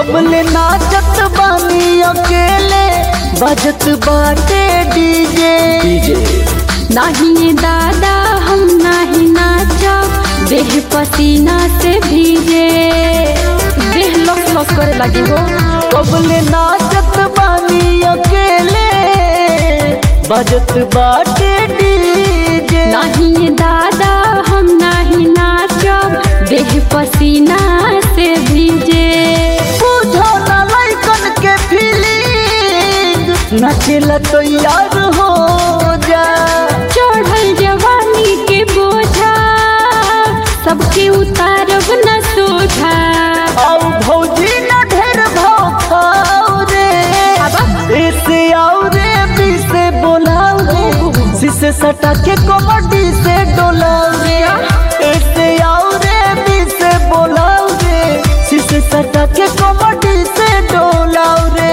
कबले नाचत बानी अकेले बजत बाटे डीजे नहीं दादा हम नहीं नाचा देह पसीना से भीजे देह लस लस करे लगी हो। कबले नाचत बानी अकेले बजत बाटे डीजे नहीं दादा हम नहीं नाचा देह पसीना से भीजे। बुझो ना लइकन के फीलिंग नाचेला तो यार हो जा। चढ़ल जवानी के बोझा सबके उतारब न सोझा। आओ भौजी न ढेर भाव खाओ रे ऐसे आओ रे बी से बोलाओ रे शीशे सटा के कमटी से डोलाओ रे ऐसे आओ रे बी से बोलाओ रे शीशे सटा के कमटी से डोलाओ रे।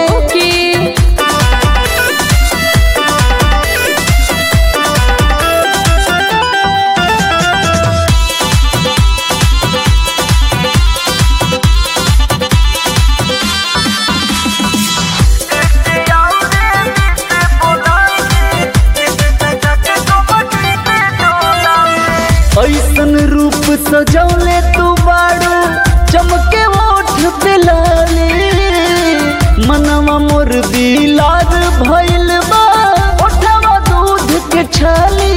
ऐसन रूप सजौले तू बाड़ू चमके ओठ पे लाली मनवा मोर बिलार भइल बा ओठवा दूध के छाली।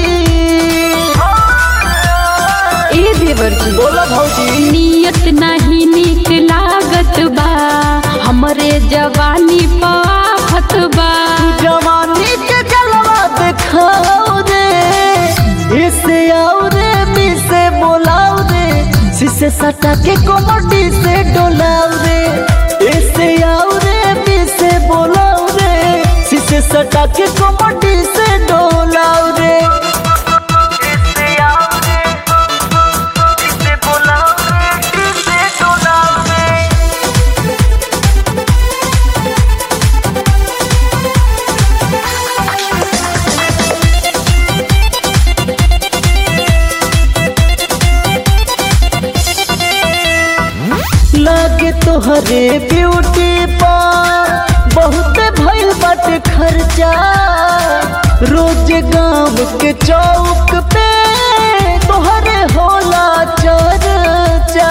ए देवर जी बोला भौजी नियत नहीं निक लागत बा हमरे जवानी पाफत बा। जवानी के जलवा दिखाओ रे ऐसे आओ रे बी से बोलाओ रे शीशे सटा के कोमटी से डोलाओ रे ऐसे आओ रे बी से बोलाओ रे शीशे सटा के कोमटी से डोलाओ रे। ऐसे आओ रे बी से बोलाओ रे शीशे डोलाओ रे। लागे तोहरे ब्यूटी पर बहुत भइल बाटे खर्चा रोज गांव के चौक पे तोहरे होला चर्चा।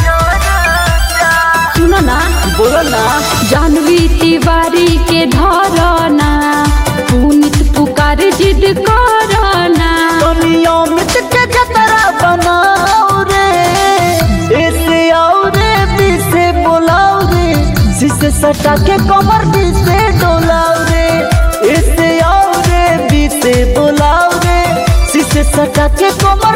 सुनो ना बोलो ना जानवी तिवारी के धरना पुनित पुकार जिद करना। अमित के जतरा बनाओ रे ऐसे आओ रे बी से बोलाओ रे शीशे सटा के कमर बी से डोलाओ रे ऐसे आओ रे बी से बोलाओ रे शीशे सटा के कमर